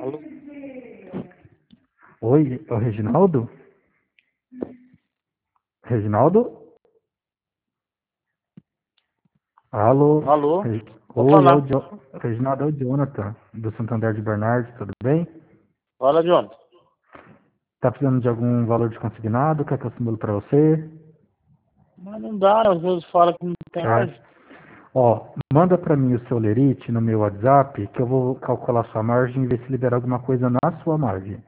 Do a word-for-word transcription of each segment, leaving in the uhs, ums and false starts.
Alô? Oi, é o Reginaldo? Reginaldo? Alô? Alô? Re- Vou Oi, é o falar. jo... Reginaldo, é o Jonathan, do Santander de Bernardes, tudo bem? Fala, John. Tá precisando de algum valor de consignado? Quer que eu simule para você? Mas não dá, às vezes fala que não tem É. margem. Ó, manda para mim o seu lerite no meu WhatsApp, que eu vou calcular sua margem e ver se libera alguma coisa na sua margem.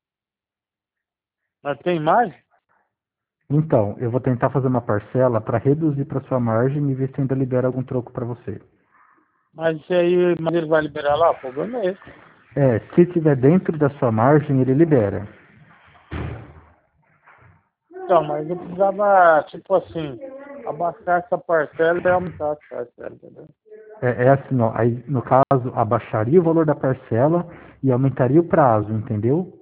Mas tem margem? Então, eu vou tentar fazer uma parcela para reduzir para sua margem e ver se ainda libera algum troco para você. Mas isso aí, mas ele vai liberar lá? O problema é esse. É, se tiver dentro da sua margem, ele libera. Então, mas eu precisava, tipo assim, abaixar essa parcela e aumentar essa parcela, entendeu? É, é assim, ó, aí, no caso, abaixaria o valor da parcela e aumentaria o prazo, entendeu?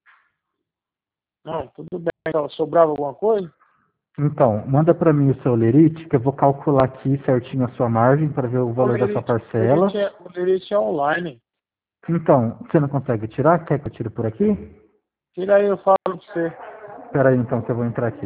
Não, tudo bem. Então, sobrava alguma coisa? Então, manda para mim o seu lerite, que eu vou calcular aqui certinho a sua margem para ver o O valor da sua lerite, o parcela. lerite, é, o lerite é online. Então, você não consegue tirar? Quer que eu tire por aqui? Tira aí, eu falo pra você. Espera aí, então, que eu vou entrar aqui.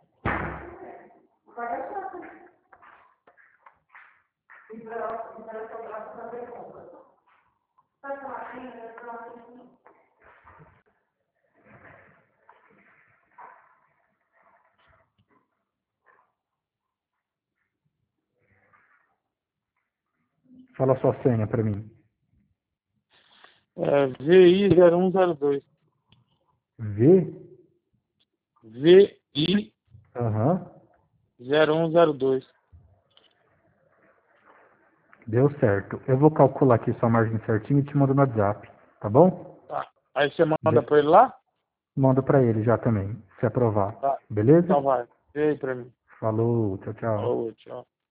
Fala a sua senha para mim. É V I zero um zero dois. V? V I Aham. zero um zero dois. Deu certo. Eu vou calcular aqui sua margem certinho e te mando no WhatsApp, tá bom? Tá. Aí você manda Be- pra ele lá? Mando para ele já também, se aprovar. Tá. Beleza? Então vai. Vê aí pra mim. Falou, tchau, tchau. Falou, tchau.